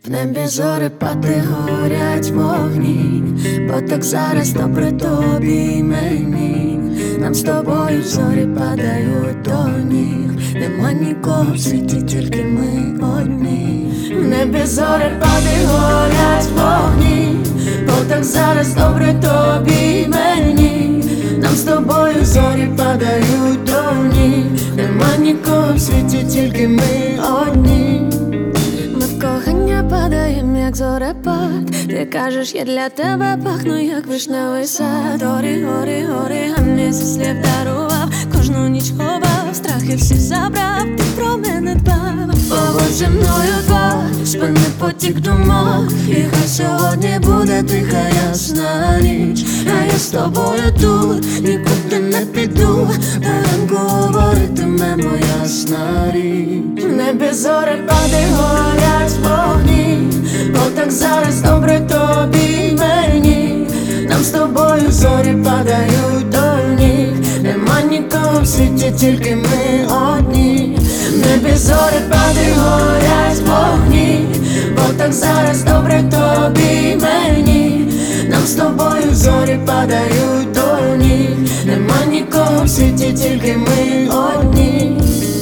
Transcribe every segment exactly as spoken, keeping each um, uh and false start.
В небі зорепади горять вогні, бо так зараз добре тобі й мені. Нам з тобою зорі падають до ніг. Нема нікого в світі, тільки ми одні. В небі зорепади горять вогні, бо так зараз добре тобі й мені. Нам з тобою зорі падають до ніг. Нема нікого в світі, тільки ми одні. Ми в кохання падаєм, як зорепад. Ти кажеш, я для тебе пахну, як вишневий сад. Горі, горі, горі, а мені зі слів дарував. Кожну ніч ховав, страхи всі забрав. Ти про мене дбав. Побудь зі мною два, спини потік думок. І хай сьогодні буде тиха ясна ніч. А я з тобою тут, нікуди не піду. До ранку говоритиме моя ясна річ. В небі зорепади горять вогні, бо так зараз добре тобі й мені. Нам з тобою зорі падають до ніг. Нема нікого в світі, тільки ми одні. В небі зорепади горять вогні, бо так зараз добре тобі й мені. Нам з тобою зорі падають до ніг. Нема нікого в світі, тільки ми одні.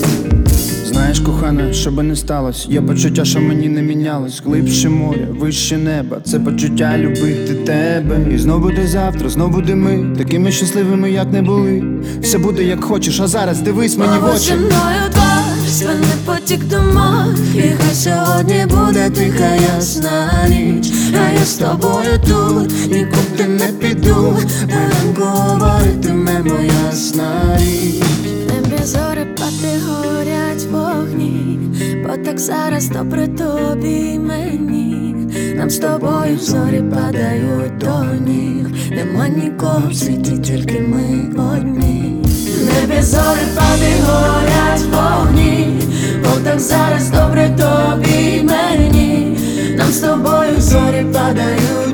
Знаєш, кохана, що би не сталося, є почуття, що мені не мінялось. Глибше море, вище неба, це почуття любити тебе. І знов буде завтра, знов буде ми, такими щасливими, як не були. Все буде як хочеш, а зараз дивись мені в Побудь очі. зі мною два, спини потік думок. І хай сьогодні буде тиха ясна ніч. А я з тобою тут, нікуди не піду. До ранку говоритиме моя ясна річ. В небі зорепади горять вогні, бо так зараз добре тобі й мені. Нам з тобою зорі падають до ніг. Нема нікого в світі, тільки ми одні. В небі зорепади горять вогні, бо так зараз добре тобі й мені. Нам з тобою зорі падають